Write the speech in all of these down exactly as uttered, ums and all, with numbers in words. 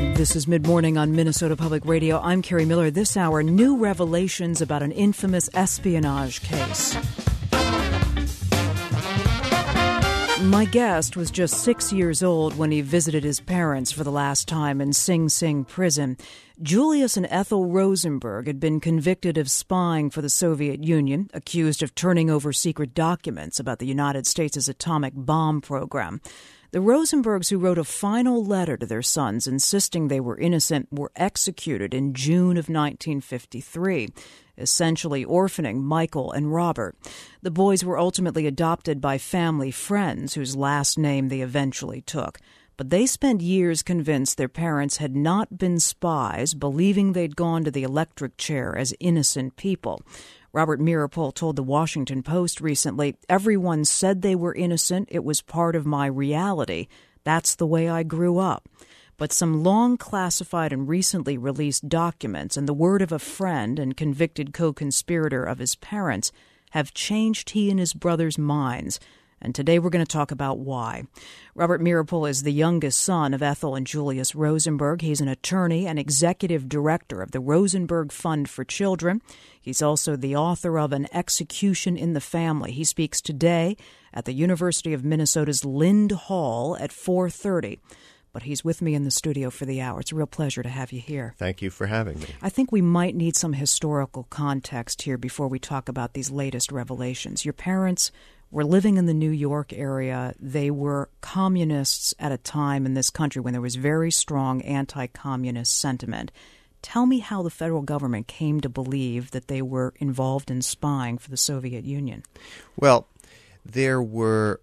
This is Mid-Morning on Minnesota Public Radio. I'm Carrie Miller. This hour, new revelations about an infamous espionage case. My guest was just six years old when he visited his parents for the last time in Sing Sing prison. Julius and Ethel Rosenberg had been convicted of spying for the Soviet Union, accused of turning over secret documents about the United States' atomic bomb program. The Rosenbergs, who wrote a final letter to their sons insisting they were innocent, were executed in June of nineteen fifty-three, essentially orphaning Michael and Robert. The boys were ultimately adopted by family friends whose last name they eventually took. But they spent years convinced their parents had not been spies, believing they'd gone to the electric chair as innocent people. Robert Meeropol told the Washington Post recently, "Everyone said they were innocent. It was part of my reality. That's the way I grew up." But some long classified and recently released documents and the word of a friend and convicted co-conspirator of his parents have changed he and his brother's minds. And today we're going to talk about why. Robert Meeropol is the youngest son of Ethel and Julius Rosenberg. He's an attorney and executive director of the Rosenberg Fund for Children. He's also the author of An Execution in the Family. He speaks today at the University of Minnesota's Lind Hall at four thirty. But he's with me in the studio for the hour. It's a real pleasure to have you here. Thank you for having me. I think we might need some historical context here before we talk about these latest revelations. Your parents were living in the New York area. They were communists at a time in this country when there was very strong anti-communist sentiment. Tell me how the federal government came to believe that they were involved in spying for the Soviet Union. Well, there were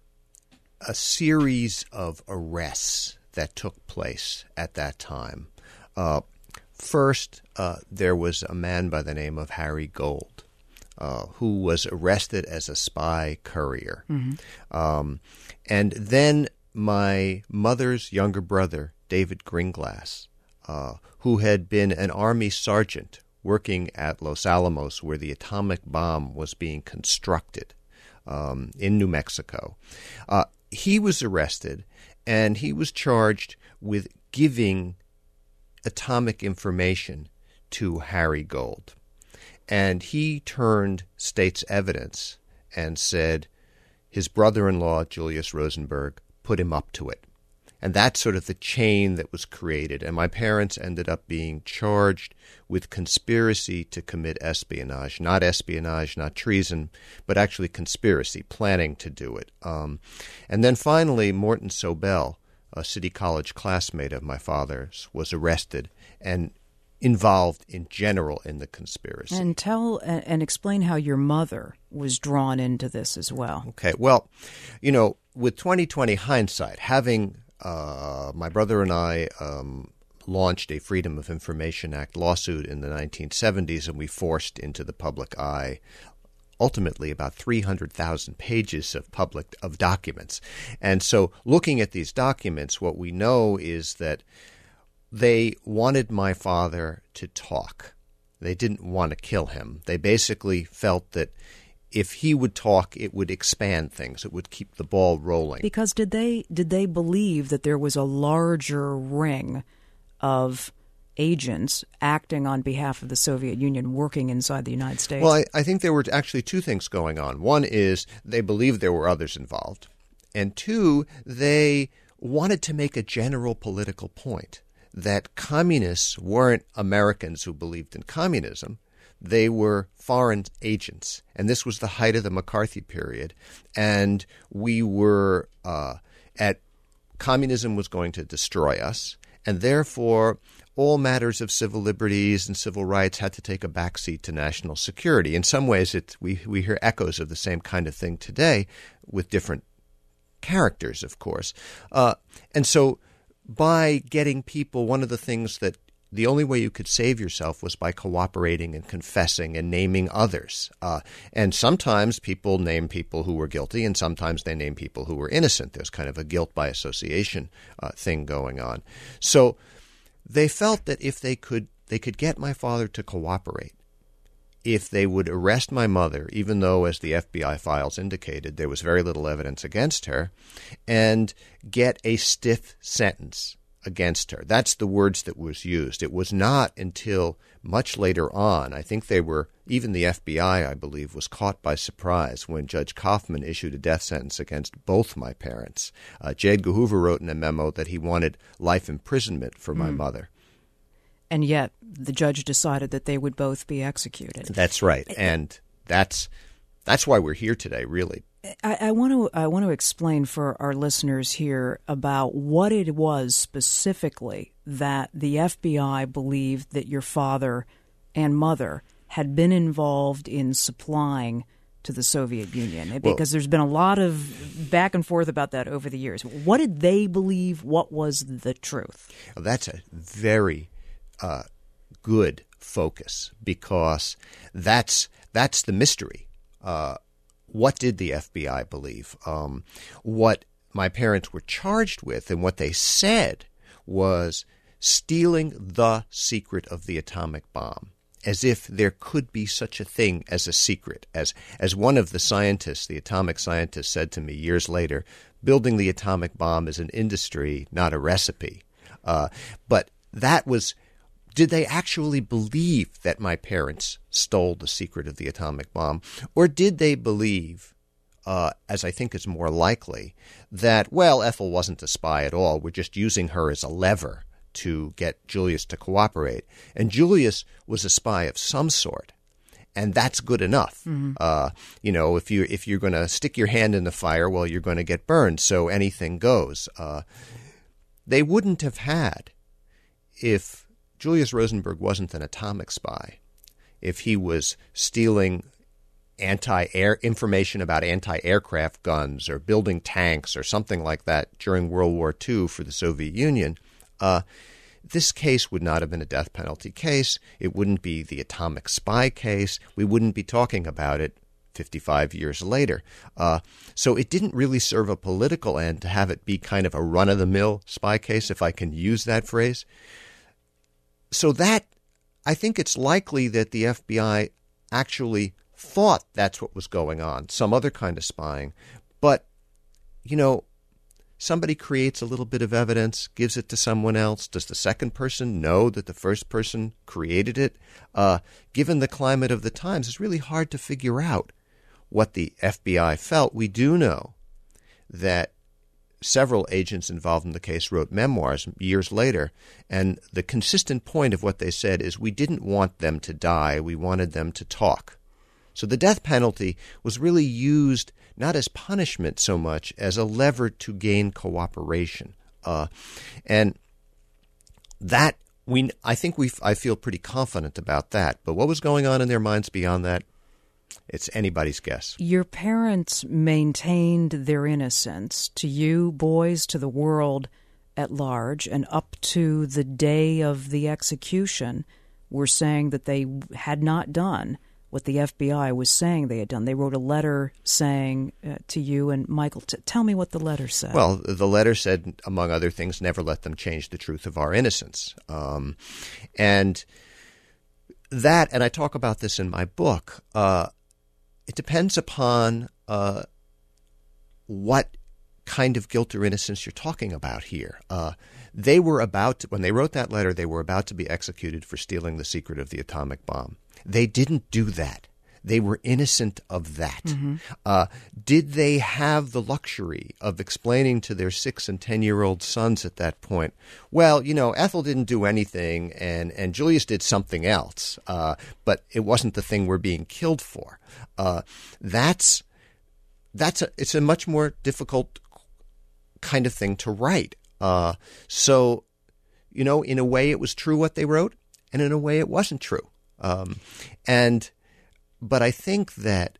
a series of arrests that took place at that time. Uh, first, uh, there was a man by the name of Harry Gold, Uh, who was arrested as a spy courier. Mm-hmm. Um, and then my mother's younger brother, David Gringlass, uh, who had been an Army sergeant working at Los Alamos, where the atomic bomb was being constructed um, in New Mexico. Uh, he was arrested, and he was charged with giving atomic information to Harry Gold. And he turned state's evidence and said his brother-in-law, Julius Rosenberg, put him up to it. And that's sort of the chain that was created. And my parents ended up being charged with conspiracy to commit espionage. Not espionage, not treason, but actually conspiracy, planning to do it. Um, and then finally, Morton Sobel, a City College classmate of my father's, was arrested and involved in general in the conspiracy. And tell and explain how your mother was drawn into this as well. Okay. Well, you know, with twenty twenty hindsight, having uh, my brother and I um, launched a Freedom of Information Act lawsuit in the nineteen seventies, and we forced into the public eye ultimately about three hundred thousand pages of public of documents. And so looking at these documents, what we know is that they wanted my father to talk. They didn't want to kill him. They basically felt that if he would talk, it would expand things. It would keep the ball rolling. Because did they did they believe that there was a larger ring of agents acting on behalf of the Soviet Union working inside the United States? Well, I, I think there were actually two things going on. One is they believed there were others involved. And two, they wanted to make a general political point that communists weren't Americans who believed in communism. They were foreign agents. And this was the height of the McCarthy period. And we were uh, at communism was going to destroy us. And therefore, all matters of civil liberties and civil rights had to take a backseat to national security. In some ways, it, we, we hear echoes of the same kind of thing today with different characters, of course. Uh, and so by getting people, one of the things that the only way you could save yourself was by cooperating and confessing and naming others. Uh, and sometimes people name people who were guilty, and sometimes they name people who were innocent. There's kind of a guilt by association uh, thing going on. So they felt that if they could, they could get my father to cooperate, if they would arrest my mother, even though, as the F B I files indicated, there was very little evidence against her, and get a stiff sentence, against her. That's the words that was used. It was not until much later on, I think they were, even the F B I, I believe, was caught by surprise when Judge Kaufman issued a death sentence against both my parents. Uh, J. Edgar Hoover wrote in a memo that he wanted life imprisonment for my mm. mother. And yet the judge decided that they would both be executed. That's right. And that's that's why we're here today, really. I, I want to I want to explain for our listeners here about what it was specifically that the F B I believed that your father and mother had been involved in supplying to the Soviet Union, because well, there's been a lot of back and forth about that over the years. What did they believe? What was the truth? Well, that's a very uh, good focus, because that's that's the mystery. Uh, what did the F B I believe? Um, what my parents were charged with and what they said was stealing the secret of the atomic bomb, as if there could be such a thing as a secret. As as one of the scientists, the atomic scientist, said to me years later, building the atomic bomb is an industry, not a recipe. Uh, but that was, did they actually believe that my parents stole the secret of the atomic bomb? Or did they believe, uh, as I think is more likely, that, well, Ethel wasn't a spy at all, we're just using her as a lever to get Julius to cooperate. And Julius was a spy of some sort, and that's good enough. Mm-hmm. Uh, you know, if you if you're going to stick your hand in the fire, well, you're going to get burned. So anything goes. Uh, they wouldn't have had, if Julius Rosenberg wasn't an atomic spy, if he was stealing anti-air information about anti-aircraft guns or building tanks or something like that during World War Two for the Soviet Union. Uh, this case would not have been a death penalty case. It wouldn't be the atomic spy case. We wouldn't be talking about it fifty-five years later. Uh, so it didn't really serve a political end to have it be kind of a run-of-the-mill spy case, if I can use that phrase. So that, I think it's likely that the F B I actually thought that's what was going on, some other kind of spying. But, you know, somebody creates a little bit of evidence, gives it to someone else. Does the second person know that the first person created it? Uh, given the climate of the times, it's really hard to figure out what the F B I felt. We do know that several agents involved in the case wrote memoirs years later, and the consistent point of what they said is we didn't want them to die, we wanted them to talk. So the death penalty was really used not as punishment so much as a lever to gain cooperation. Uh, and that, we, I think we, I feel pretty confident about that. But what was going on in their minds beyond that, it's anybody's guess. Your parents maintained their innocence to you, boys, to the world at large, and up to the day of the execution were saying that they had not done what the F B I was saying they had done. They wrote a letter saying uh, to you and Michael, t- tell me what the letter said. Well, the letter said, among other things, never let them change the truth of our innocence. Um, and that, and I talk about this in my book, uh, it depends upon uh, what kind of guilt or innocence you're talking about here. Uh, they were about to, when they wrote that letter, they were about to be executed for stealing the secret of the atomic bomb. They didn't do that. They were innocent of that. Mm-hmm. Uh, did they have the luxury of explaining to their six and ten-year-old sons at that point, well, you know, Ethel didn't do anything and, and Julius did something else, uh, but it wasn't the thing we're being killed for. Uh, that's that's a, it's a much more difficult kind of thing to write. Uh, so, you know, in a way it was true what they wrote, and in a way it wasn't true. Um, and, but I think that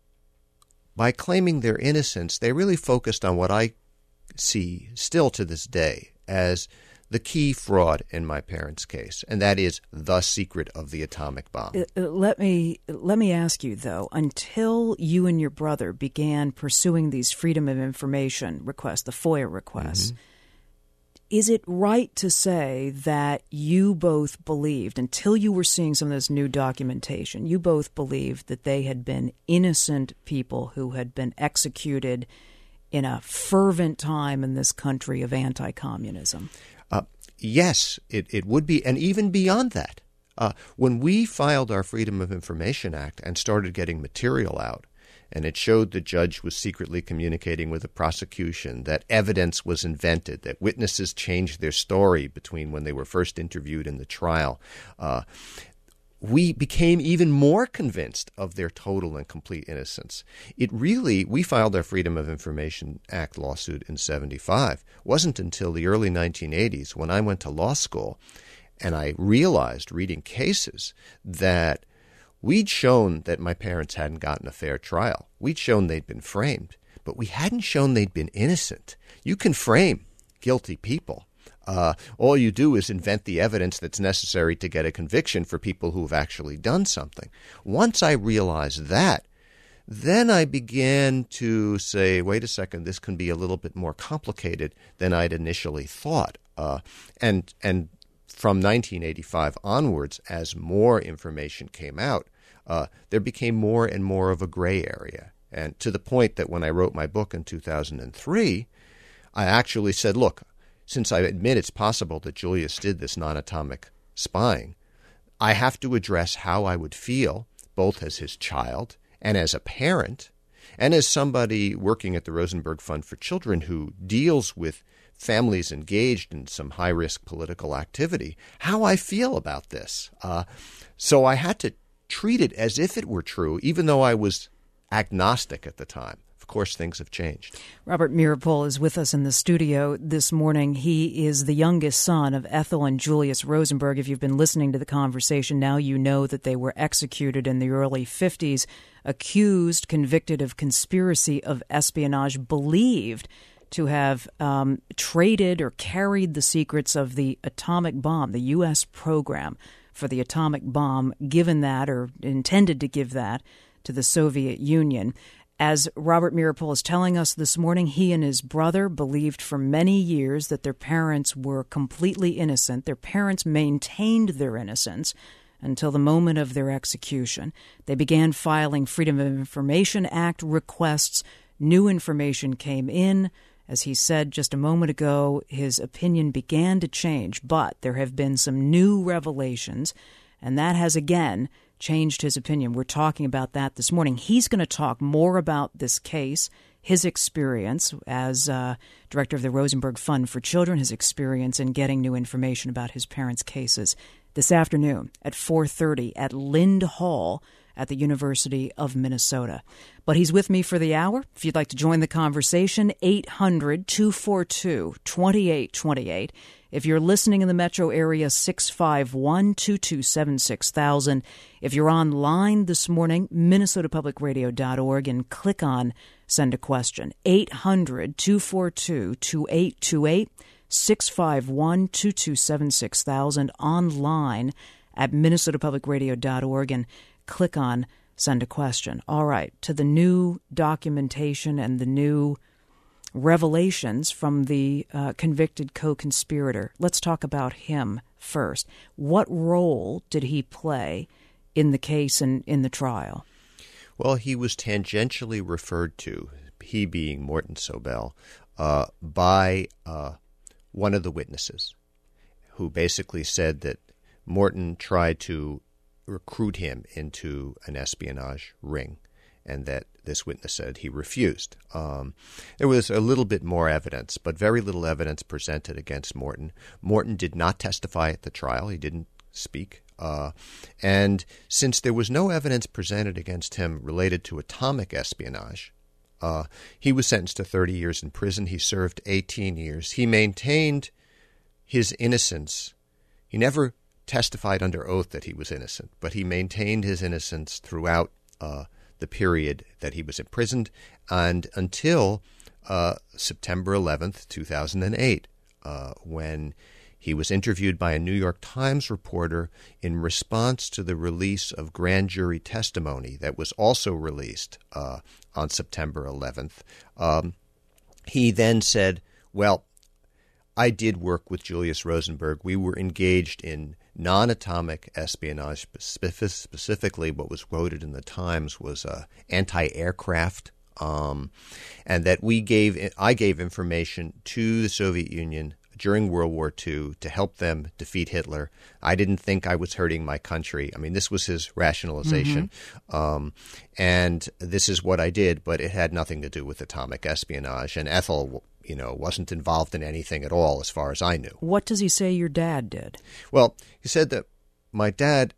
by claiming their innocence, they really focused on what I see still to this day as the key fraud in my parents' case, and that is the secret of the atomic bomb. Uh, let me let me ask you, though, until you and your brother began pursuing these Freedom of Information requests, the FOIA requests, mm-hmm. is it right to say that you both believed, until you were seeing some of this new documentation, you both believed that they had been innocent people who had been executed in a fervent time in this country of anti-communism? Uh, yes, it, it would be, and even beyond that. Uh, when we filed our Freedom of Information Act and started getting material out, and it showed the judge was secretly communicating with the prosecution, that evidence was invented, that witnesses changed their story between when they were first interviewed and the trial, uh, we became even more convinced of their total and complete innocence. It really, we filed our Freedom of Information Act lawsuit in seventy-five. It wasn't until the early nineteen eighties when I went to law school and I realized, reading cases, that we'd shown that my parents hadn't gotten a fair trial. We'd shown they'd been framed, but we hadn't shown they'd been innocent. You can frame guilty people. Uh, all you do is invent the evidence that's necessary to get a conviction for people who've actually done something. Once I realized that, then I began to say, wait a second, this can be a little bit more complicated than I'd initially thought. Uh, and and from nineteen eighty-five onwards, as more information came out, uh, there became more and more of a gray area. And to the point that when I wrote my book in two thousand three, I actually said, look, since I admit it's possible that Julius did this non-atomic spying, I have to address how I would feel, both as his child and as a parent, and as somebody working at the Rosenberg Fund for Children who deals with families engaged in some high-risk political activity, how I feel about this. Uh, so I had to treat it as if it were true, even though I was agnostic at the time. Of course, things have changed. Robert Meeropol is with us in the studio this morning. He is the youngest son of Ethel and Julius Rosenberg. If you've been listening to the conversation, now you know that they were executed in the early fifties, accused, convicted of conspiracy of espionage, believed to have um, traded or carried the secrets of the atomic bomb, the U S program for the atomic bomb, given that or intended to give that to the Soviet Union. As Robert Meeropol is telling us this morning, he and his brother believed for many years that their parents were completely innocent. Their parents maintained their innocence until the moment of their execution. They began filing Freedom of Information Act requests. New information came in. As he said just a moment ago, his opinion began to change, but there have been some new revelations, and that has again changed his opinion. We're talking about that this morning. He's going to talk more about this case, his experience as uh, director of the Rosenberg Fund for Children, his experience in getting new information about his parents' cases this afternoon at four thirty at Lind Hall at the University of Minnesota. But he's with me for the hour. If you'd like to join the conversation, eight hundred, two four two, two eight two eight. If you're listening in the metro area, six five one, two two seven six thousand. If you're online this morning, minnesota public radio dot org, and click on Send a Question. eight hundred, two four two, two eight two eight, six five one, two two seven six thousand, online at minnesota public radio dot org, and click on Send a Question. All right, to the new documentation and the new revelations from the uh, convicted co-conspirator. Let's talk about him first. What role did he play in the case and in the trial? Well, he was tangentially referred to, he being Morton Sobel, uh, by uh, one of the witnesses, who basically said that Morton tried to recruit him into an espionage ring, and that this witness said he refused. Um, there was a little bit more evidence, but very little evidence presented against Morton. Morton did not testify at the trial. He didn't speak. Uh, and since there was no evidence presented against him related to atomic espionage, uh, he was sentenced to thirty years in prison. He served eighteen years. He maintained his innocence. He never testified under oath that he was innocent, but he maintained his innocence throughout uh, the period that he was imprisoned, and until uh, September eleventh, two thousand eight, uh, when he was interviewed by a New York Times reporter in response to the release of grand jury testimony that was also released uh, on September eleventh. Um, he then said, well, I did work with Julius Rosenberg. We were engaged in non-atomic espionage. Specific, specifically, what was quoted in the Times was uh, anti-aircraft, um, and that we gave I gave information to the Soviet Union during World War Two to help them defeat Hitler. I didn't think I was hurting my country. I mean, this was his rationalization. Mm-hmm. Um, and this is what I did, but it had nothing to do with atomic espionage. And Ethel, you know, wasn't involved in anything at all as far as I knew. What does he say your dad did? Well, he said that my dad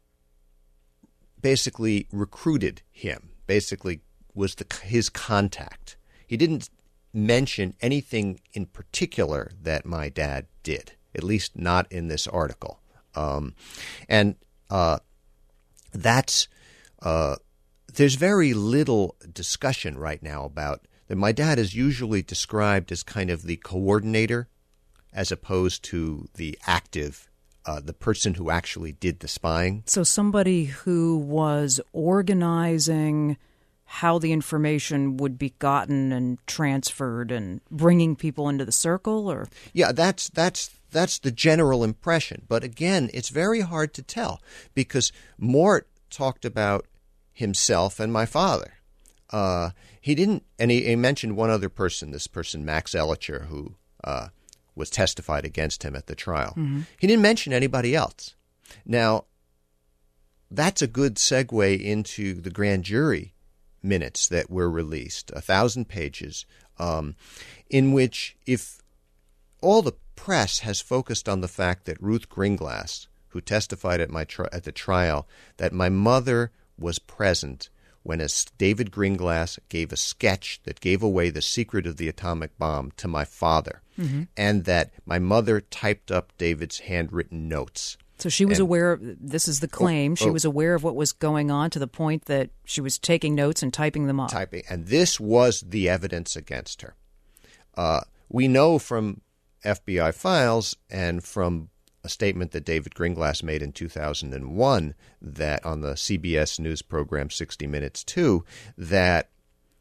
basically recruited him, basically was the, his contact. He didn't mention anything in particular that my dad did, at least not in this article. Um, and uh, that's uh, there's very little discussion right now about that. My dad is usually described as kind of the coordinator as opposed to the active, uh, the person who actually did the spying. So somebody who was organizing how the information would be gotten and transferred and bringing people into the circle, or yeah, that's that's that's the general impression. But again, it's very hard to tell because Mort talked about himself and my father. Uh, he didn't, and he, he mentioned one other person. This person, Max Ellicher, who uh, was testified against him at the trial. Mm-hmm. He didn't mention anybody else. Now, that's a good segue into the grand jury minutes that were released, a thousand pages, um, in which if all the press has focused on the fact that Ruth Gringlas, who testified at my tri- at the trial, that my mother was present when a David Gringlas gave a sketch that gave away the secret of the atomic bomb to my father, mm-hmm. and that my mother typed up David's handwritten notes. So she was and, aware of, this is the claim, oh, she oh, was aware of what was going on to the point that she was taking notes and typing them up. Typing, and this was the evidence against her. Uh, we know from F B I files and from a statement that David Gringlas made in two thousand one that on the C B S News program sixty minutes two, that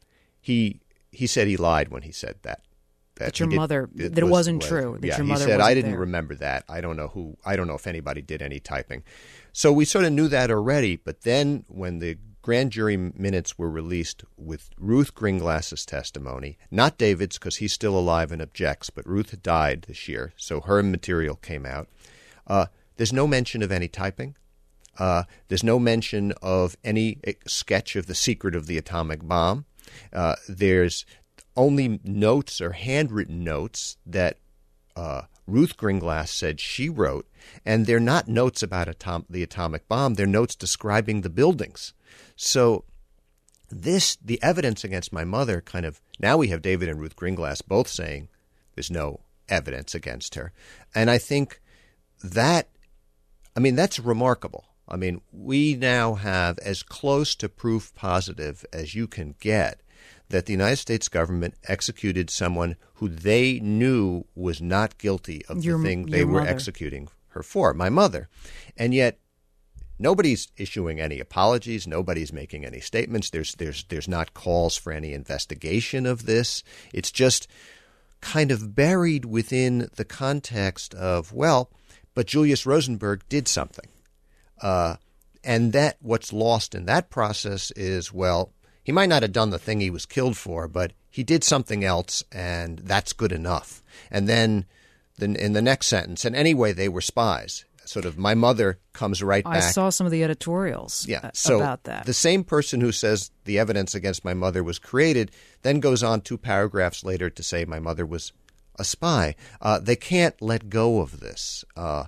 he he said he lied when he said that. That, that your did, mother, it that it was, wasn't was, true. That yeah, your mother he said, wasn't I didn't there. remember that. I don't know who, I don't know if anybody did any typing. So we sort of knew that already. But then when the grand jury minutes were released with Ruth Gringlas's testimony, not David's because he's still alive and objects, but Ruth had died this year, so her material came out. Uh, there's no mention of any typing. Uh, there's no mention of any sketch of the secret of the atomic bomb. Uh, there's only notes or handwritten notes that uh, Ruth Gringlas said she wrote, and they're not notes about atom- the atomic bomb. They're notes describing the buildings. So this, the evidence against my mother kind of, now we have David and Ruth Gringlas both saying there's no evidence against her. And I think that, I mean, that's remarkable. I mean, we now have as close to proof positive as you can get that the United States government executed someone who they knew was not guilty of your, the thing they were mother. executing her for, my mother. And yet nobody's issuing any apologies. Nobody's making any statements. There's there's there's not calls for any investigation of this. It's just kind of buried within the context of, well, but Julius Rosenberg did something. Uh, and that what's lost in that process is, well, he might not have done the thing he was killed for, but he did something else, and that's good enough. And then the, in the next sentence, and anyway, they were spies. Sort of my mother comes right back. I saw some of the editorials yeah, so about that. The same person who says the evidence against my mother was created then goes on two paragraphs later to say my mother was a spy. Uh, they can't let go of this. Uh,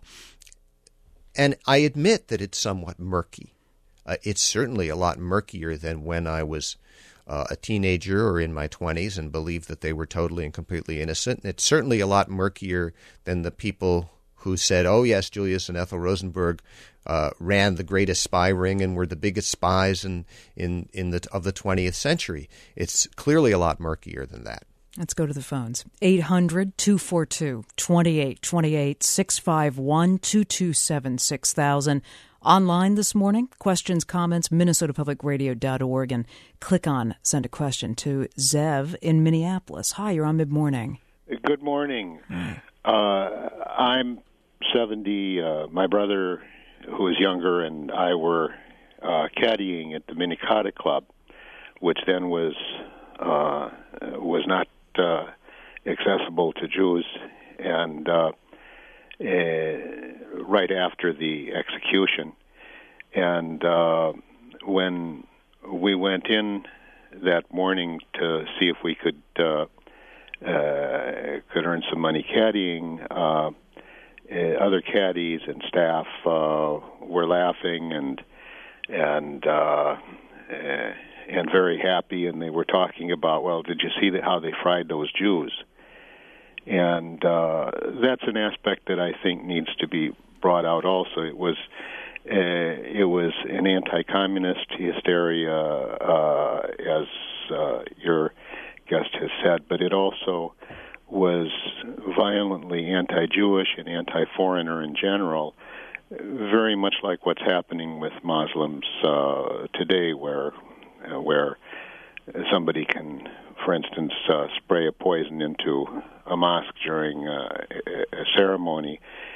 and I admit that it's somewhat murky. Uh, it's certainly a lot murkier than when I was uh, a teenager or in my twenties and believed that they were totally and completely innocent. And it's certainly a lot murkier than the people who said, oh, yes, Julius and Ethel Rosenberg uh, ran the greatest spy ring and were the biggest spies in, in, in the of the twentieth century. It's clearly a lot murkier than that. Let's go to the phones. eight hundred, two four two, two eight two eight, six five one, two two seven, six thousand. Online this morning, questions, comments, minnesota public radio dot org, and click on Send a Question to Zev in Minneapolis. Hi, you're on Mid-Morning. Good morning. Uh, I'm seventy. Uh, my brother, who is younger, and I were uh, caddying at the Minnetonka Club, which then was uh, was not uh, accessible to Jews. And uh, uh, right after the execution. And uh, when we went in that morning to see if we could uh, uh, could earn some money caddying, uh, uh, other caddies and staff uh, were laughing and and uh, uh, and very happy, and they were talking about, well, did you see the, how they fried those Jews? And uh, that's an aspect that I think needs to be brought out also. It was uh, it was an anti-communist hysteria, uh, as uh, your guest has said, but it also was violently anti-Jewish and anti-foreigner in general, very much like what's happening with Muslims uh, today, where uh, where somebody can, for instance, uh, spray a poison into a mosque during uh, a ceremony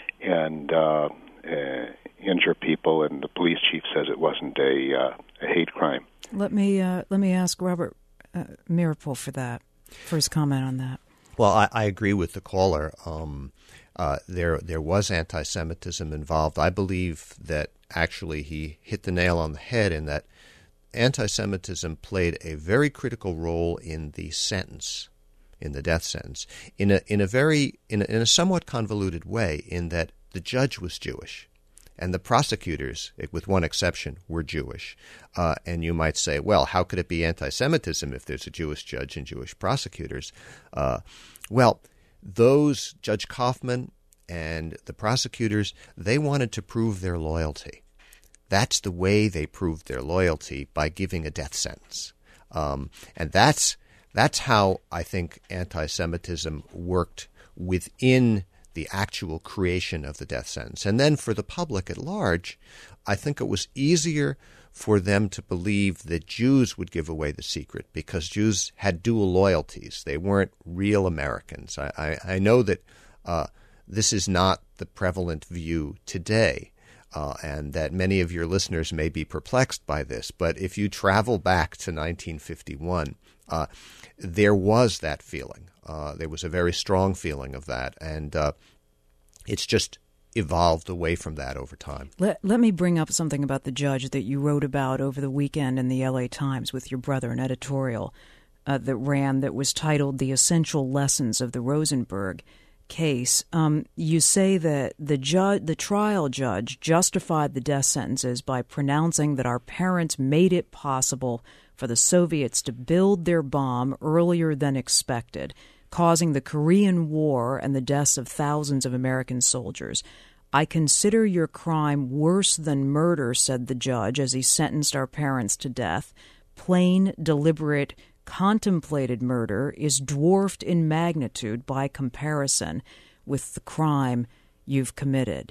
and uh, uh, injure people, and the police chief says it wasn't a, uh, a hate crime. Let me uh, let me ask Robert uh, Meeropol for that, for his comment on that. Well, I, I agree with the caller. Um, uh, there there was anti-Semitism involved. I believe that actually he hit the nail on the head in that anti-Semitism played a very critical role in the sentence, in the death sentence, in a in a very in a, in a somewhat convoluted way, in that the judge was Jewish, and the prosecutors, with one exception, were Jewish. Uh, and you might say, well, how could it be anti-Semitism if there's a Jewish judge and Jewish prosecutors? Uh, well, those, Judge Kaufman and the prosecutors, they wanted to prove their loyalty. That's the way they proved their loyalty, by giving a death sentence. Um, and that's that's how I think anti-Semitism worked within the actual creation of the death sentence. And then for the public at large, I think it was easier for them to believe that Jews would give away the secret, because Jews had dual loyalties. They weren't real Americans. I, I, I know that uh, this is not the prevalent view today, uh, and that many of your listeners may be perplexed by this. But if you travel back to nineteen fifty-one, uh, there was that feeling. Uh, there was a very strong feeling of that, and uh, it's just evolved away from that over time. Let, let me bring up something about the judge that you wrote about over the weekend in the L A Times with your brother, an editorial uh, that ran that was titled "The Essential Lessons of the Rosenberg Case." Um, you say that the ju- the trial judge justified the death sentences by pronouncing that our parents made it possible for the Soviets to build their bomb earlier than expected, causing the Korean War and the deaths of thousands of American soldiers. I consider your crime worse than murder, said the judge as he sentenced our parents to death. Plain, deliberate, contemplated murder is dwarfed in magnitude by comparison with the crime you've committed.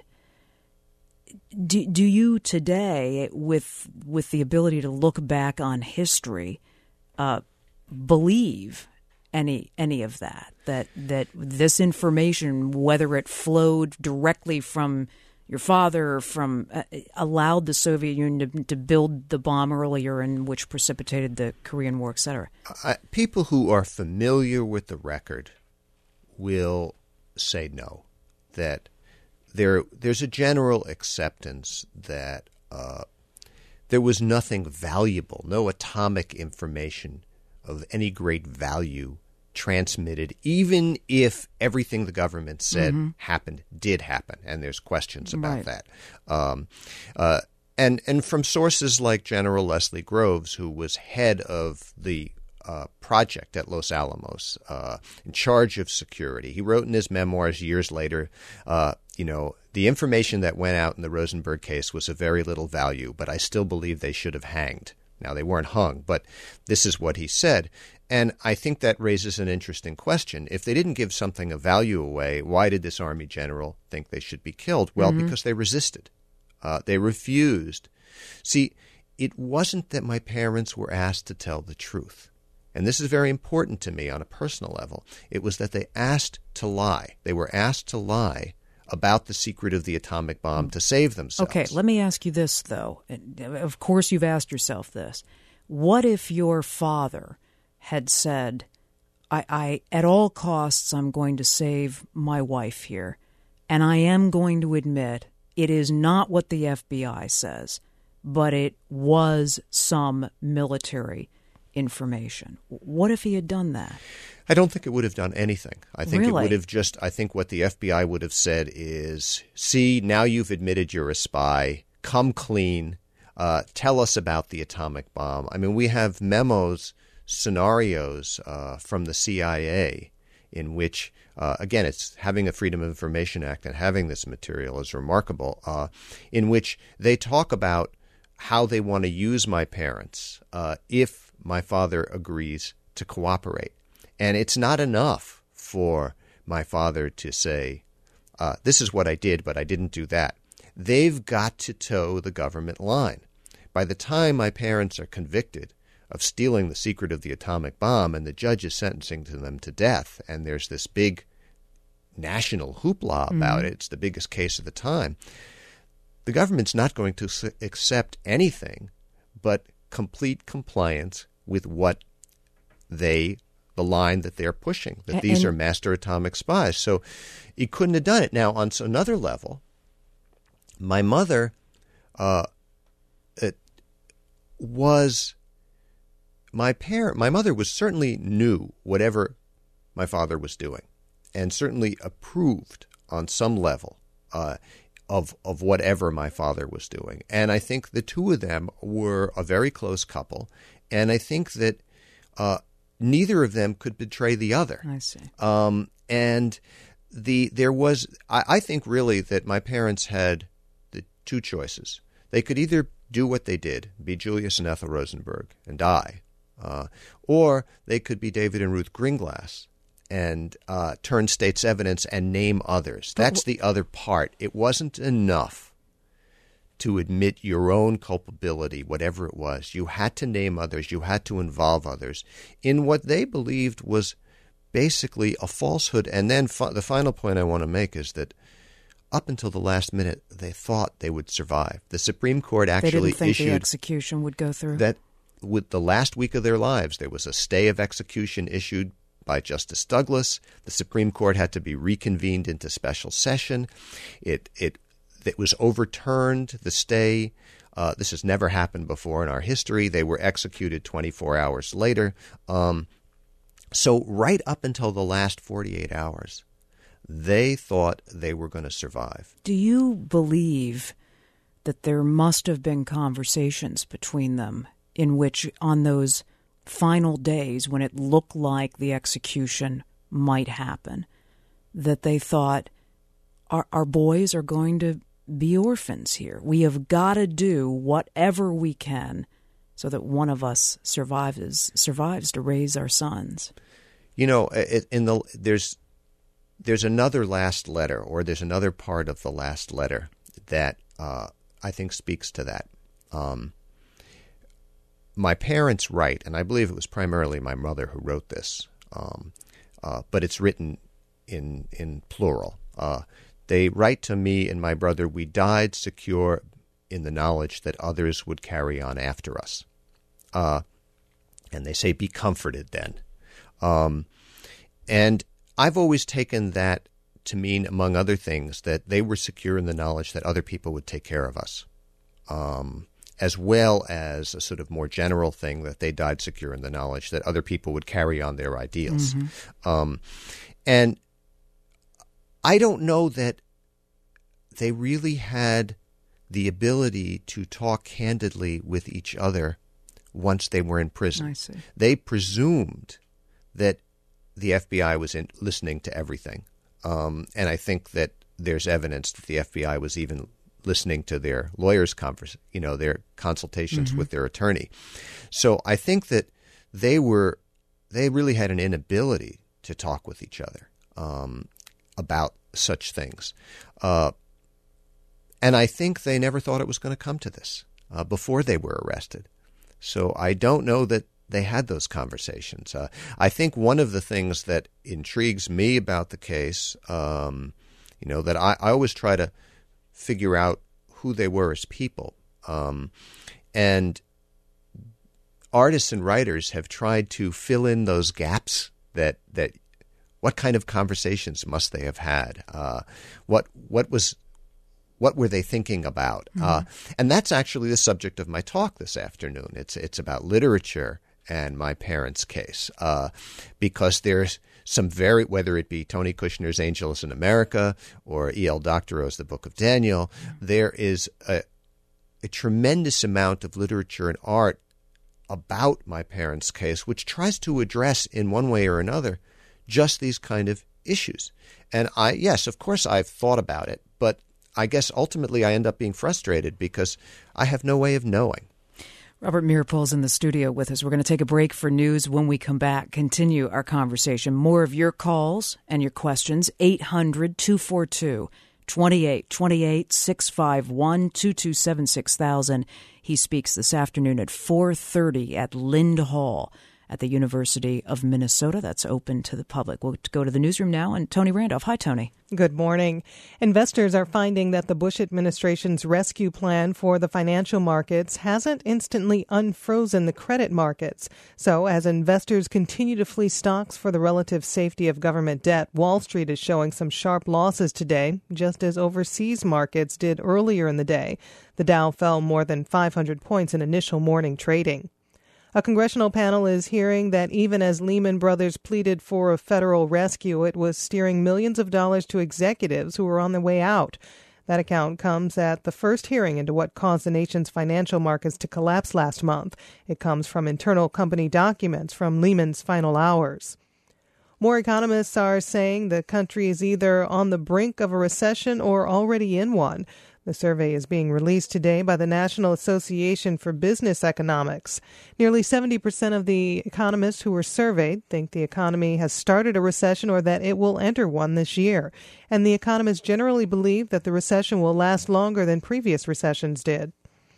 Do, do you today, with with the ability to look back on history, uh, believe any any of that? That that this information, whether it flowed directly from your father or from uh, allowed the Soviet Union to, to build the bomb earlier, and which precipitated the Korean War, et cetera? Uh, people who are familiar with the record will say no, that there there's a general acceptance that uh, there was nothing valuable, no atomic information of any great value transmitted, even if everything the government said mm-hmm. happened did happen, and there's questions about right. that. Um, uh, and and from sources like General Leslie Groves, who was head of the uh, project at Los Alamos, uh, in charge of security, he wrote in his memoirs years later, uh, you know, the information that went out in the Rosenberg case was of very little value, but I still believe they should have hanged. Now, they weren't hung, but this is what he said. And I think that raises an interesting question. If they didn't give something of value away, why did this Army general think they should be killed? Well, mm-hmm. because they resisted. Uh, they refused. See, it wasn't that my parents were asked to tell the truth. And this is very important to me on a personal level. It was that they asked to lie. They were asked to lie about the secret of the atomic bomb to save themselves. Okay, let me ask you this, though. Of course you've asked yourself this. What if your father had said, I, I at all costs, I'm going to save my wife here, And I am going to admit it is not what the F B I says, but it was some military information. What if he had done that? I don't think it would have done anything. I think Really? it would have just, I think what the F B I would have said is, see, now you've admitted you're a spy. Come clean. Uh, tell us about the atomic bomb. I mean, we have memos, scenarios uh, from the C I A in which, uh, again, it's having a Freedom of Information Act and having this material is remarkable, uh, in which they talk about how they want to use my parents uh, if my father agrees to cooperate. And it's not enough for my father to say, uh, this is what I did, but I didn't do that. They've got to toe the government line. By the time my parents are convicted of stealing the secret of the atomic bomb and the judge is sentencing to them to death, and there's this big national hoopla about mm-hmm. it, it's the biggest case of the time, the government's not going to s- accept anything but complete compliance with what they, the line that they're pushing, that and, these are master atomic spies. So he couldn't have done it. Now, on another level, my mother uh, it was my parent. My mother was certainly knew whatever my father was doing, and certainly approved on some level uh, of of whatever my father was doing. And I think the two of them were a very close couple, and I think that uh, neither of them could betray the other. I see. Um, and the there was, I, I think, really that my parents had the two choices. They could either do what they did, be Julius and Ethel Rosenberg and die, uh, or they could be David and Ruth Greenglass and uh, turn state's evidence and name others. That's the other part. It wasn't enough to admit your own culpability, whatever it was. You had to name others. You had to involve others in what they believed was basically a falsehood. And then fi- the final point I want to make is that up until the last minute, they thought they would survive. The Supreme Court actually issued... They didn't think issued the execution would go through? That with the last week of their lives, there was a stay of execution issued by Justice Douglas. The Supreme Court had to be reconvened into special session. It it it was overturned, the stay. Uh, this has never happened before in our history. They were executed twenty-four hours later. Um, so right up until the last forty-eight hours, they thought they were going to survive. Do you believe that there must have been conversations between them in which, on those final days when it looked like the execution might happen, that they thought, our, our boys are going to be orphans here. We have got to do whatever we can so that one of us survives survives to raise our sons? You know, it, in the there's there's another last letter, or there's another part of the last letter that uh, I think speaks to that. Um, my parents write, and I believe it was primarily my mother who wrote this, um, uh, but it's written in in plural. Uh, they write to me and my brother, we died secure in the knowledge that others would carry on after us. Uh, and they say, be comforted then. Um, and I've always taken that to mean, among other things, that they were secure in the knowledge that other people would take care of us, um, as well as a sort of more general thing that they died secure in the knowledge that other people would carry on their ideals. Mm-hmm. Um, and I don't know that they really had the ability to talk candidly with each other once they were in prison. I see. They presumed that the F B I was in, listening to everything. Um, and I think that there's evidence that the F B I was even listening to their lawyers' converse, you know, their consultations mm-hmm. with their attorney. So I think that they were, they really had an inability to talk with each other um, about such things. Uh, and I think they never thought it was going to come to this uh, before they were arrested. So I don't know that they had those conversations. Uh, I think one of the things that intrigues me about the case, um, you know, that I, I always try to figure out who they were as people. Um, and artists and writers have tried to fill in those gaps that that What kind of conversations must they have had? Uh, what what was what were they thinking about? Mm-hmm. Uh, and that's actually the subject of my talk this afternoon. It's it's about literature and my parents' case, uh, because there's some very, whether it be Tony Kushner's Angels in America or E L Doctorow's The Book of Daniel, there is a, a tremendous amount of literature and art about my parents' case, which tries to address in one way or another just these kind of issues. And I, yes, of course I've thought about it, but I guess ultimately I end up being frustrated because I have no way of knowing. Robert Meeropol's in the studio with us. We're going to take a break for news. When we come back, continue our conversation. More of your calls and your questions. eight hundred, two four two, two eight two eight, six five one, two two seven six thousand. He speaks this afternoon at four thirty at Lind Hall at the University of Minnesota. That's open to the public. We'll go to the newsroom now. And Tony Randolph. Hi, Tony. Good morning. Investors are finding that the Bush administration's rescue plan for the financial markets hasn't instantly unfrozen the credit markets. So as investors continue to flee stocks for the relative safety of government debt, Wall Street is showing some sharp losses today, just as overseas markets did earlier in the day. The Dow fell more than five hundred points in initial morning trading. A congressional panel is hearing that even as Lehman Brothers pleaded for a federal rescue, it was steering millions of dollars to executives who were on their way out. That account comes at the first hearing into what caused the nation's financial markets to collapse last month. It comes from internal company documents from Lehman's final hours. More economists are saying the country is either on the brink of a recession or already in one. The survey is being released today by the National Association for Business Economics. Nearly seventy percent of the economists who were surveyed think the economy has started a recession or that it will enter one this year. And the economists generally believe that the recession will last longer than previous recessions did.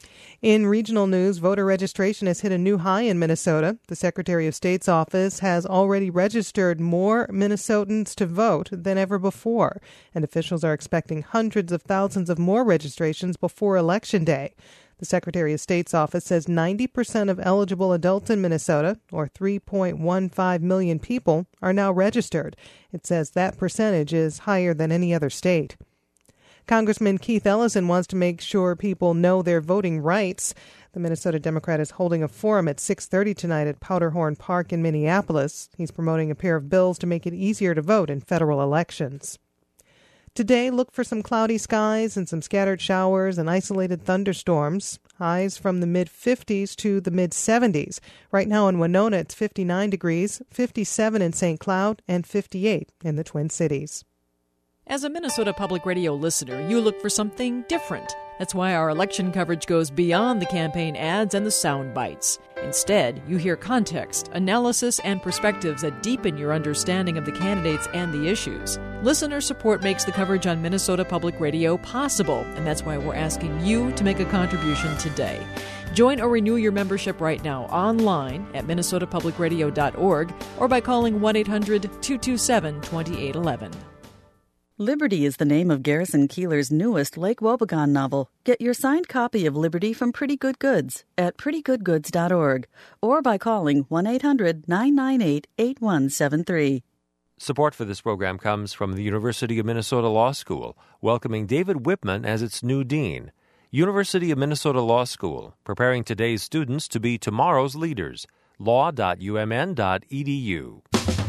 In regional news, voter registration has hit a new high in Minnesota. The Secretary of State's office has already registered more Minnesotans to vote than ever before, and officials are expecting hundreds of thousands of more registrations before Election Day. The Secretary of State's office says ninety percent of eligible adults in Minnesota, or three point one five million people, are now registered. It says that percentage is higher than any other state. Congressman Keith Ellison wants to make sure people know their voting rights. The Minnesota Democrat is holding a forum at six thirty tonight at Powderhorn Park in Minneapolis. He's promoting a pair of bills to make it easier to vote in federal elections. Today, look for some cloudy skies and some scattered showers and isolated thunderstorms. Highs from the mid-fifties to the mid-seventies. Right now in Winona, it's fifty-nine degrees, fifty-seven in Saint Cloud, and fifty-eight in the Twin Cities. As a Minnesota Public Radio listener, you look for something different. That's why our election coverage goes beyond the campaign ads and the sound bites. Instead, you hear context, analysis, and perspectives that deepen your understanding of the candidates and the issues. Listener support makes the coverage on Minnesota Public Radio possible, and that's why we're asking you to make a contribution today. Join or renew your membership right now online at minnesota public radio dot org or by calling one eight hundred two two seven two eight one one. Liberty is the name of Garrison Keillor's newest Lake Wobegon novel. Get your signed copy of Liberty from Pretty Good Goods at pretty good goods dot org or by calling one eight hundred nine nine eight eight one seven three. Support for this program comes from the University of Minnesota Law School, welcoming David Whitman as its new dean. University of Minnesota Law School, preparing today's students to be tomorrow's leaders. law dot u m n dot e d u.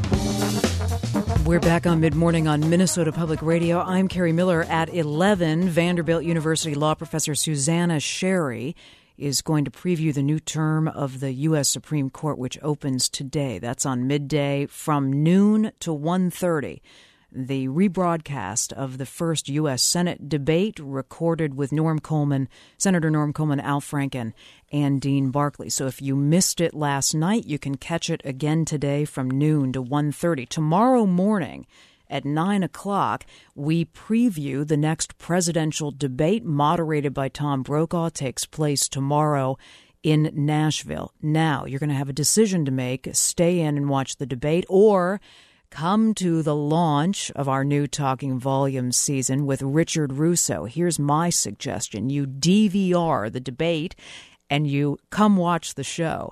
We're back on Mid-Morning on Minnesota Public Radio. I'm Carrie Miller. At eleven, Vanderbilt University law professor Susanna Sherry is going to preview the new term of the U S Supreme Court, which opens today. That's on midday from noon to one thirty. The rebroadcast of the first U S Senate debate recorded with Norm Coleman, Senator Norm Coleman, Al Franken, and Dean Barkley. So if you missed it last night, you can catch it again today from noon to one thirty. Tomorrow morning at nine o'clock, we preview the next presidential debate moderated by Tom Brokaw. Takes place tomorrow in Nashville. Now, you're going to have a decision to make. Stay in and watch the debate, or come to the launch of our new Talking Volumes season with Richard Russo. Here's my suggestion. You D V R the debate and you come watch the show.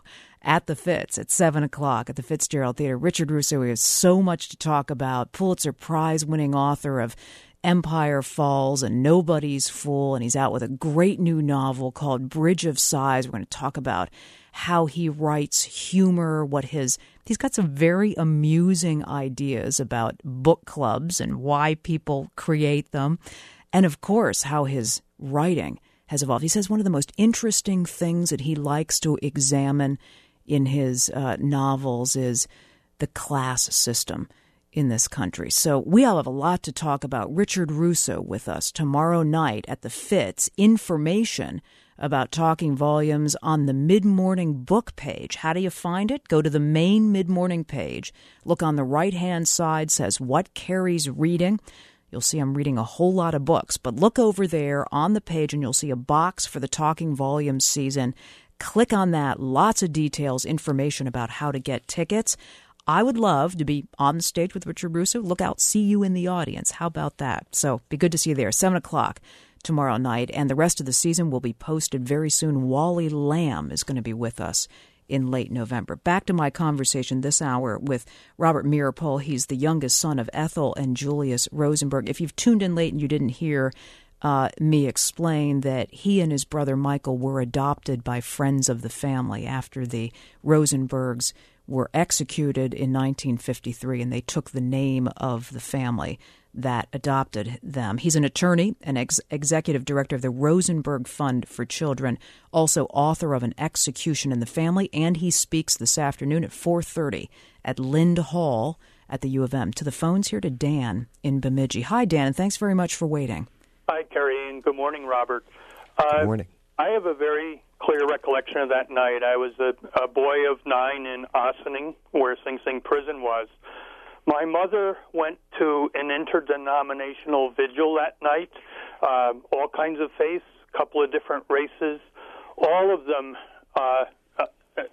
at the Fitz at seven o'clock at the Fitzgerald Theater. Richard Russo has so much to talk about. Pulitzer Prize-winning author of Empire Falls and Nobody's Fool, and he's out with a great new novel called Bridge of Sighs. We're going to talk about how he writes humor, what his he's got some very amusing ideas about book clubs and why people create them, and of course how his writing has evolved. He says one of the most interesting things that he likes to examine in his uh, novels is the class system in this country. So we all have a lot to talk about. Richard Russo with us tomorrow night at the Fitz. Information about Talking Volumes on the Mid-Morning book page. How do you find it? Go to the main Mid-Morning page. Look on the right-hand side, says What Carrie's Reading. You'll see I'm reading a whole lot of books, but look over there on the page and you'll see a box for the Talking Volumes season. Click on that. Lots of details, information about how to get tickets. I would love to be on the stage with Richard Russo. Look out, see you in the audience. How about that? So be good to see you there. seven o'clock tomorrow night, and the rest of the season will be posted very soon. Wally Lamb is going to be with us in late November. Back to my conversation this hour with Robert Meeropol. He's the youngest son of Ethel and Julius Rosenberg. If you've tuned in late and you didn't hear uh, me explain that he and his brother Michael were adopted by friends of the family after the Rosenbergs were executed in nineteen fifty-three, and they took the name of the family that adopted them. He's an attorney and ex- executive director of the Rosenberg Fund for Children, also author of An Execution in the Family, and he speaks this afternoon at four thirty at Lind Hall at the U of M. To the phones here to Dan in Bemidji. Hi, Dan, and thanks very much for waiting. Hi, Carrie, and good morning, Robert. Uh, Good morning. I have a very clear recollection of that night. I was a, a boy of nine in Ossining, where Sing Sing Prison was. My mother went to an interdenominational vigil that night, uh, all kinds of faiths, a couple of different races, all of them uh, uh,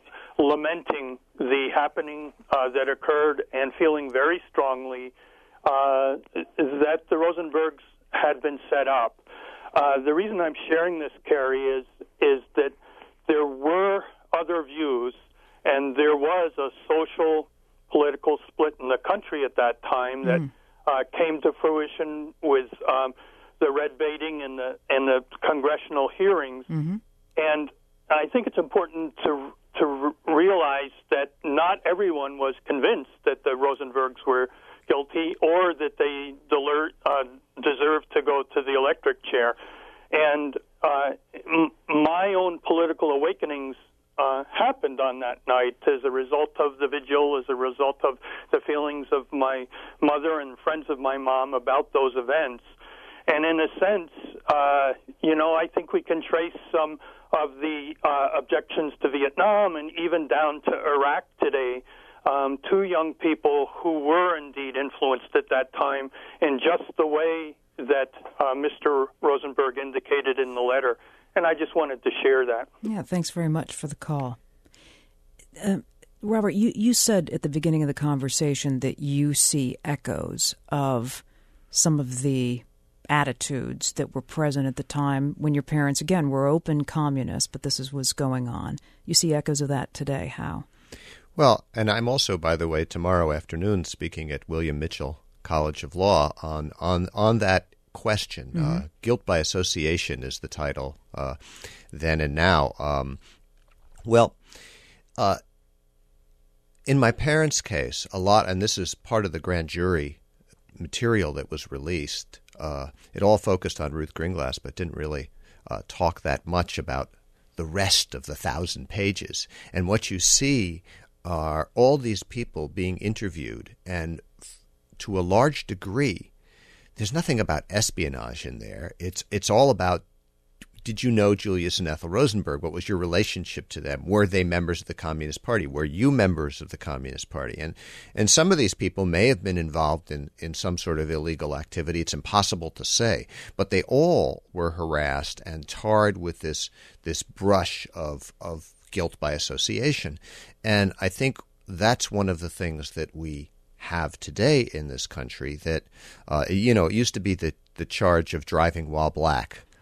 lamenting the happening uh, that occurred and feeling very strongly uh, that the Rosenbergs had been set up. Uh, the reason I'm sharing this, Carrie, is is that there were other views, and there was a social, political split in the country at that time that mm. uh, came to fruition with um, the red baiting and the and the congressional hearings. Mm-hmm. And I think it's important to to r- realize that not everyone was convinced that the Rosenbergs were guilty or that they deler- uh, deserved to go to the electric chair. And uh, m- my own political awakenings uh, happened on that night as a result of the vigil, as a result of the feelings of my mother and friends of my mom about those events. And in a sense, uh, you know, I think we can trace some of the uh, objections to Vietnam and even down to Iraq today. Um, two young people who were indeed influenced at that time in just the way that uh, Mister Rosenberg indicated in the letter. And I just wanted to share that. Yeah, thanks very much for the call. Uh, Robert, you, you said at the beginning of the conversation that you see echoes of some of the attitudes that were present at the time when your parents, again, were open communists, but this is what's going on. You see echoes of that today. How? Well, and I'm also, by the way, tomorrow afternoon speaking at William Mitchell College of Law on on, on that question. Mm-hmm. Uh, Guilt by Association is the title, uh, then and now. Um, well, uh, in my parents' case, a lot, and this is part of the grand jury material that was released, uh, it all focused on Ruth Gringlas, but didn't really uh, talk that much about the rest of the thousand pages. And what you see are all these people being interviewed, and f- to a large degree, there's nothing about espionage in there. It's it's all about, did you know Julius and Ethel Rosenberg? What was your relationship to them? Were they members of the Communist Party? Were you members of the Communist Party? And and some of these people may have been involved in, in some sort of illegal activity. It's impossible to say. But they all were harassed and tarred with this this brush of of guilt by association. And I think that's one of the things that we have today in this country that, uh, you know, it used to be the, the charge of driving while black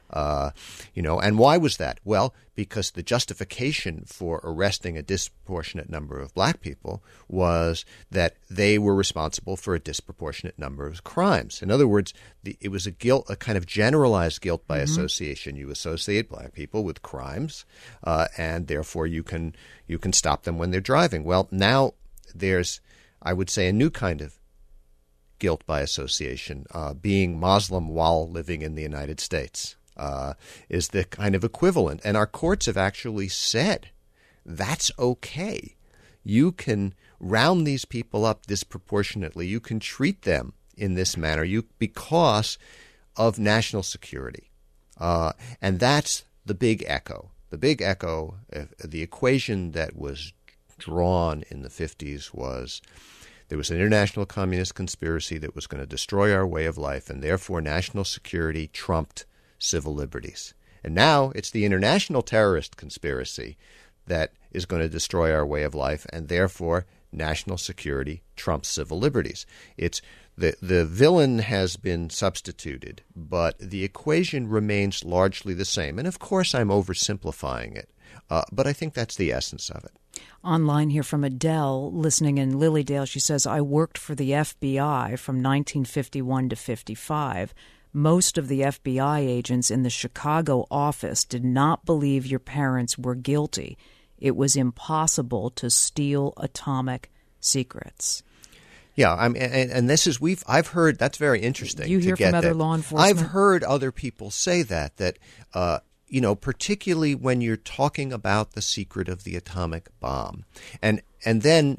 Uh, you know, and why was that? Well, because the justification for arresting a disproportionate number of black people was that they were responsible for a disproportionate number of crimes. In other words, the, it was a guilt, a kind of generalized guilt by mm-hmm. association. You associate black people with crimes, uh, and therefore you can you can stop them when they're driving. Well, now there's, I would say, a new kind of guilt by association, uh, being Muslim while living in the United States. Uh, is the kind of equivalent. And our courts have actually said that's okay. You can round these people up disproportionately. You can treat them in this manner you because of national security. Uh, and that's the big echo. The big echo, uh, the equation that was drawn in the fifties was there was an international communist conspiracy that was going to destroy our way of life, and therefore national security trumped civil liberties. And now it's the international terrorist conspiracy that is going to destroy our way of life, and therefore national security trumps civil liberties. It's the the villain has been substituted, but the equation remains largely the same. And of course I'm oversimplifying it, uh, but I think that's the essence of it. Online here from Adele, listening in Lilydale, she says, I worked for the F B I from nineteen fifty-one to fifty-five. Most of the F B I agents in the Chicago office did not believe your parents were guilty. It was impossible to steal atomic secrets. Yeah, I'm, and, and this is we've I've heard that's very interesting. You hear to get from other that. law enforcement? I've heard other people say that that uh, you know, particularly when you're talking about the secret of the atomic bomb, and and then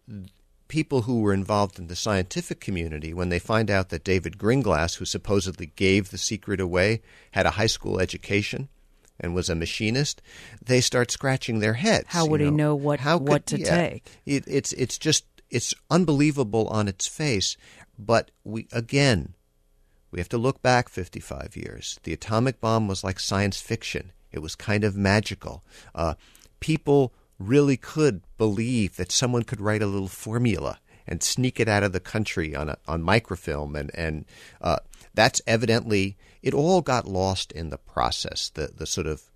people who were involved in the scientific community, when they find out that David Greenglass, who supposedly gave the secret away, had a high school education and was a machinist, they start scratching their heads. How would you know? he know what How what could, to yeah, take? It, it's it's just it's unbelievable on its face. But we again, we have to look back fifty-five years. The atomic bomb was like science fiction. It was kind of magical. Uh, people really could believe that someone could write a little formula and sneak it out of the country on a, on microfilm, and and uh, that's evidently it all got lost in the process. The the sort of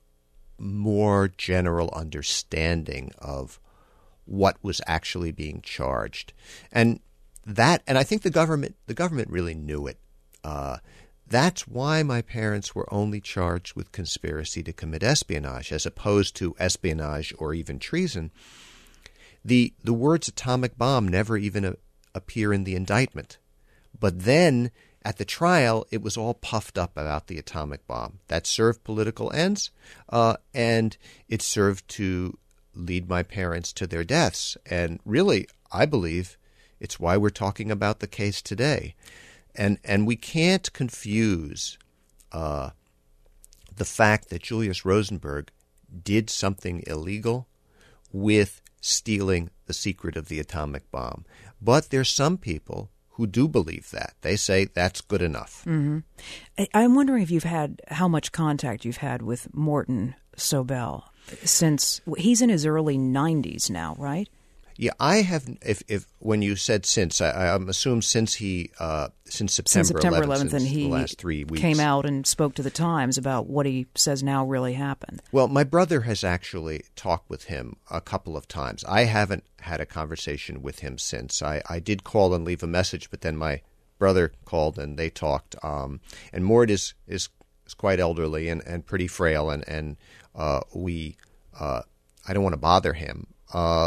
more general understanding of what was actually being charged, and that and I think the government the government really knew it. Uh, That's why my parents were only charged with conspiracy to commit espionage as opposed to espionage or even treason. The the words atomic bomb never even a, appear in the indictment. But then at the trial, it was all puffed up about the atomic bomb. That served political ends, uh, and it served to lead my parents to their deaths. And really, I believe it's why we're talking about the case today. And and we can't confuse uh, the fact that Julius Rosenberg did something illegal with stealing the secret of the atomic bomb. But there's some people who do believe that. They say that's good enough. Mm-hmm. I'm wondering if you've had how much contact you've had with Morton Sobell since he's in his early nineties now, right? Yeah, I have. If, if when you said since, I, I assume since he uh, since September, since September eleventh, eleventh, and he the last three weeks. Came out and spoke to the Times about what he says now really happened. Well, my brother has actually talked with him a couple of times. I haven't had a conversation with him since. I, I did call and leave a message, but then my brother called and they talked. Um, and Mort is is, is quite elderly and, and pretty frail, and and uh, we uh, I don't want to bother him. Uh,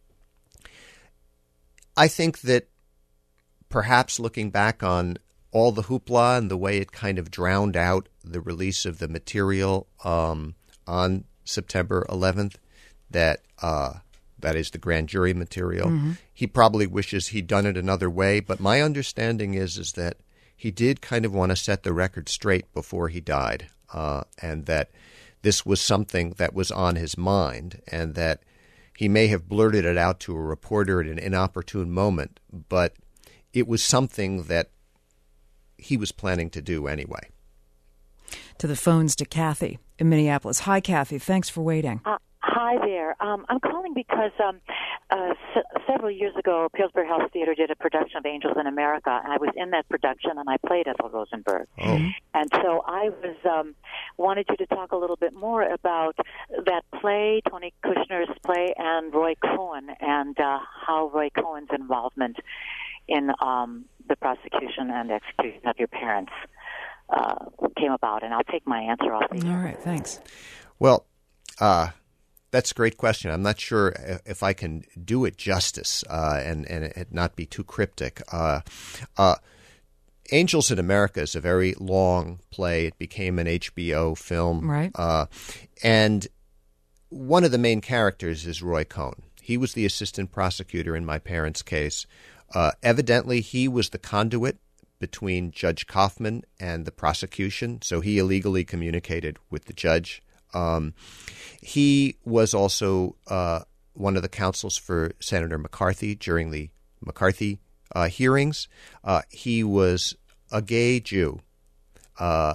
I think that perhaps looking back on all the hoopla and the way it kind of drowned out the release of the material um, on September eleventh, that uh, that is the grand jury material, mm-hmm. he probably wishes he'd done it another way. But my understanding is is that he did kind of want to set the record straight before he died, uh, and that this was something that was on his mind, and that he may have blurted it out to a reporter at an inopportune moment, but it was something that he was planning to do anyway. To the phones to Kathy in Minneapolis. Hi, Kathy. Thanks for waiting. Uh, hi. hi there. Um, I'm calling because um, uh, s- several years ago, Pillsbury House Theater did a production of Angels in America, and I was in that production, and I played Ethel Rosenberg. Oh. And so I was um, wanted you to talk a little bit more about that play, Tony Kushner's play, and Roy Cohn, and uh, how Roy Cohn's involvement in um, the prosecution and execution of your parents uh, came about. And I'll take my answer off the All right, thanks. Well, uh, that's a great question. I'm not sure if I can do it justice uh, and, and it not be too cryptic. Uh, uh, Angels in America is a very long play. It became an H B O film. Right. Uh, and one of the main characters is Roy Cohn. He was the assistant prosecutor in my parents' case. Uh, evidently, he was the conduit between Judge Kaufman and the prosecution, so he illegally communicated with the judge. Um, he was also uh, one of the counsels for Senator McCarthy during the McCarthy uh, hearings. Uh, he was a gay Jew uh,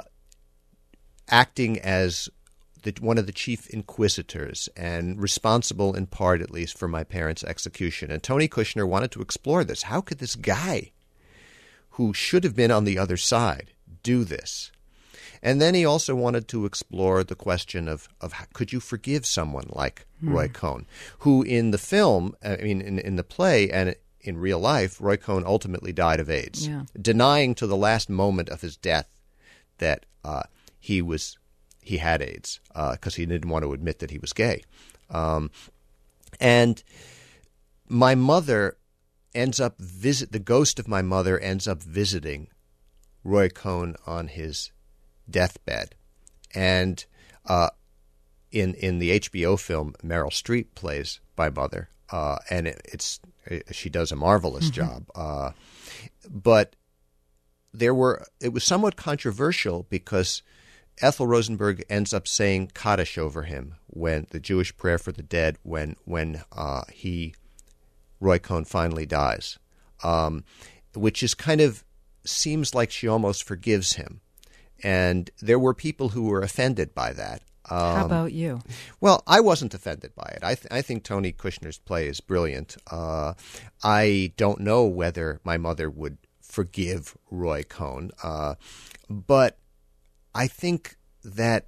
acting as the, one of the chief inquisitors and responsible in part, at least, for my parents' execution. And Tony Kushner wanted to explore this. How could this guy, who should have been on the other side, do this? And then he also wanted to explore the question of, of how, could you forgive someone like mm. Roy Cohn, who in the film, I mean, in, in the play and in real life, Roy Cohn ultimately died of AIDS, yeah. denying to the last moment of his death that uh, he was he had AIDS because uh, he didn't want to admit that he was gay. Um, and my mother ends up visit the ghost of my mother ends up visiting Roy Cohn on his deathbed, and uh, in in the H B O film, Meryl Streep plays my mother, uh, and it, it's it, she does a marvelous mm-hmm. job. Uh, but there were it was somewhat controversial because Ethel Rosenberg ends up saying Kaddish over him when the Jewish prayer for the dead when when uh, he Roy Cohn finally dies, um, which is kind of seems like she almost forgives him. And there were people who were offended by that. Um, How about you? Well, I wasn't offended by it. I, th- I think Tony Kushner's play is brilliant. Uh, I don't know whether my mother would forgive Roy Cohn, uh, but I think that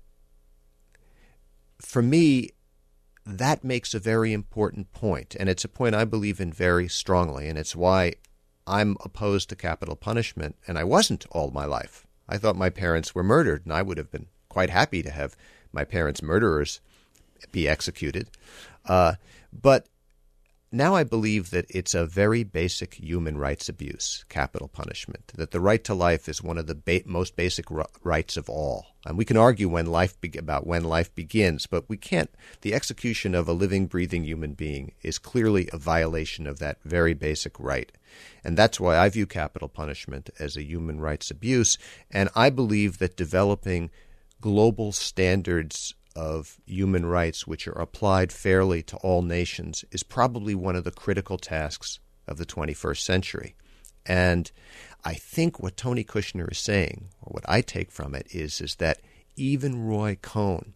for me, that makes a very important point, and it's a point I believe in very strongly, and it's why I'm opposed to capital punishment, and I wasn't all my life. I thought my parents were murdered, and I would have been quite happy to have my parents' murderers be executed. Uh, but now I believe that it's a very basic human rights abuse, capital punishment, that the right to life is one of the ba- most basic r- rights of all. And we can argue when life be- about when life begins, but we can't. The execution of a living, breathing human being is clearly a violation of that very basic right. And that's why I view capital punishment as a human rights abuse. And I believe that developing global standards of human rights which are applied fairly to all nations is probably one of the critical tasks of the twenty-first century. And I think what Tony Kushner is saying, or what I take from it, is, is that even Roy Cohn,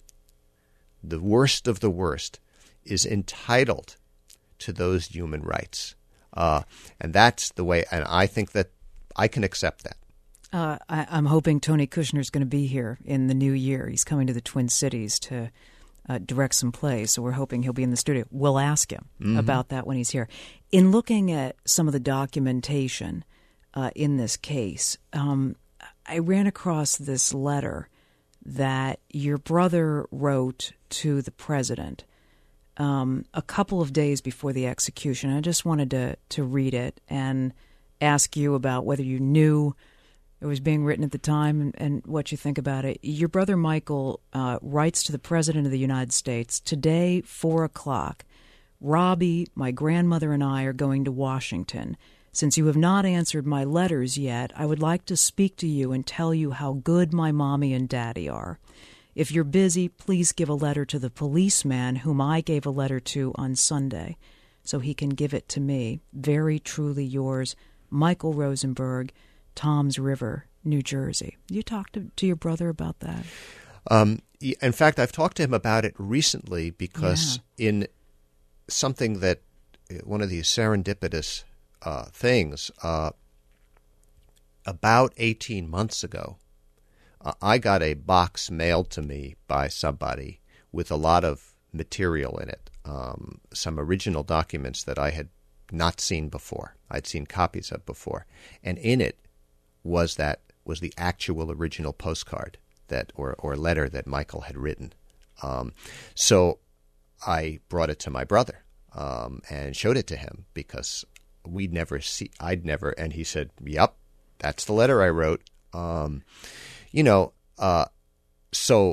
the worst of the worst, is entitled to those human rights. Uh, and that's the way, and I think that I can accept that. Uh, I, I'm hoping Tony Kushner's going to be here in the new year. He's coming to the Twin Cities to uh, direct some plays, so we're hoping he'll be in the studio. We'll ask him mm-hmm. about that when he's here. In looking at some of the documentation uh, in this case, um, I ran across this letter that your brother wrote to the president um, a couple of days before the execution. I just wanted to, to read it and ask you about whether you knew it was being written at the time and, and what you think about it. Your brother Michael uh, writes to the President of the United States, "Today, four o'clock, Robbie, my grandmother, and I are going to Washington. Since you have not answered my letters yet, I would like to speak to you and tell you how good my mommy and daddy are. If you're busy, please give a letter to the policeman whom I gave a letter to on Sunday, so he can give it to me. Very truly yours, Michael Rosenberg, Toms River, New Jersey." You talked to, to your brother about that? Um, in fact, I've talked to him about it recently because yeah. in something that one of these serendipitous uh, things, uh, about eighteen months ago, uh, I got a box mailed to me by somebody with a lot of material in it, um, some original documents that I had not seen before. I'd seen copies of before. And in it was that was the actual original postcard that or, or letter that Michael had written. Um, so I brought it to my brother um, and showed it to him because we'd never see I'd never and he said, "Yep, that's the letter I wrote." Um, you know, uh, so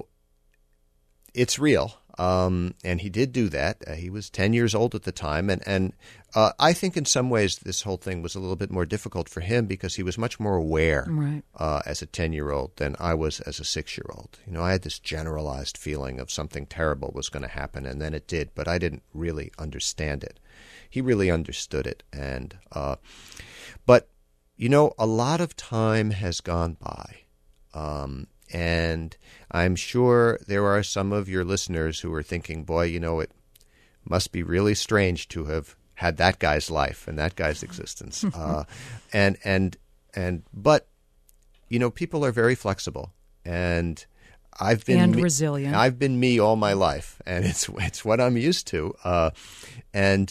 it's real. Um, and he did do that. Uh, he was ten years old at the time. And, and uh, I think in some ways this whole thing was a little bit more difficult for him because he was much more aware right. uh, as a ten-year-old than I was as a six-year-old. You know, I had this generalized feeling of something terrible was going to happen, and then it did, but I didn't really understand it. He really understood it. And uh, but, you know, a lot of time has gone by. Um And I'm sure there are some of your listeners who are thinking, boy, you know, it must be really strange to have had that guy's life and that guy's existence. uh, and, and, and, but, you know, people are very flexible. And I've been and me, resilient. I've been me all my life, and it's, it's what I'm used to. Uh, and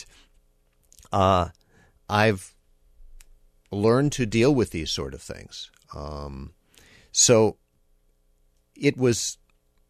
uh, I've learned to deal with these sort of things. Um, so, it was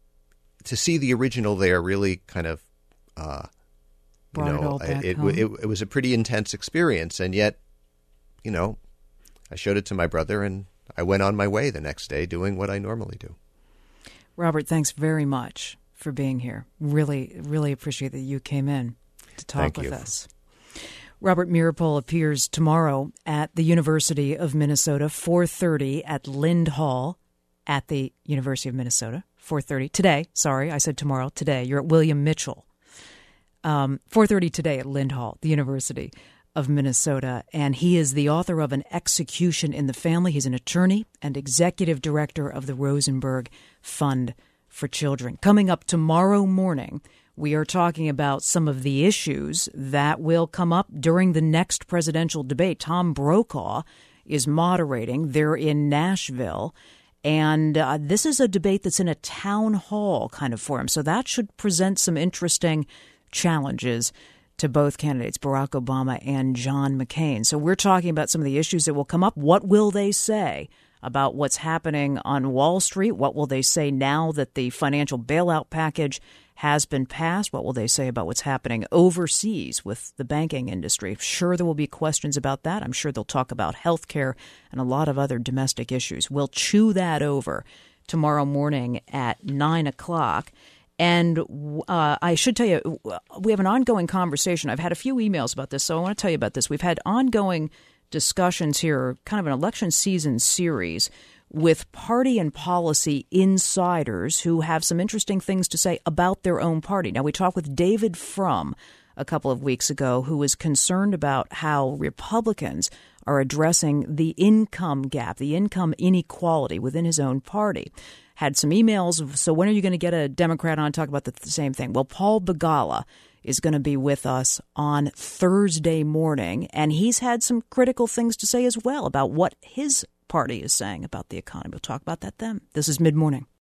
to see the original there really kind of, uh, you Brought know, it all back it, home. it, it, it was a pretty intense experience. And yet, you know, I showed it to my brother and I went on my way the next day doing what I normally do. Robert, thanks very much for being here. Really, really appreciate that you came in to talk Thank with you. us. Robert Meeropol appears tomorrow at the University of Minnesota, four thirty at Lind Hall. At the University of Minnesota, four thirty today. Sorry, I said tomorrow. Today, you're at William Mitchell. Um, four thirty today at Lind Hall, the University of Minnesota, and he is the author of An Execution in the Family. He's an attorney and executive director of the Rosenberg Fund for Children. Coming up tomorrow morning, we are talking about some of the issues that will come up during the next presidential debate. Tom Brokaw is moderating. They're in Nashville. And uh, this is a debate that's in a town hall kind of forum. So that should present some interesting challenges to both candidates, Barack Obama and John McCain. So we're talking about some of the issues that will come up. What will they say about what's happening on Wall Street? What will they say now that the financial bailout package has been passed? What will they say about what's happening overseas with the banking industry? I'm sure there will be questions about that. I'm sure they'll talk about health care and a lot of other domestic issues. We'll chew that over tomorrow morning at nine o'clock. And uh, I should tell you, we have an ongoing conversation. I've had a few emails about this, so I want to tell you about this. We've had ongoing discussions here, kind of an election season series, with party and policy insiders who have some interesting things to say about their own party. Now, we talked with David Frum a couple of weeks ago, who was concerned about how Republicans are addressing the income gap, the income inequality within his own party. Had some emails. So when are you going to get a Democrat on to talk about the, the same thing? Well, Paul Begala is going to be with us on Thursday morning, and he's had some critical things to say as well about what his party is saying about the economy. We'll talk about that then. This is Mid-Morning.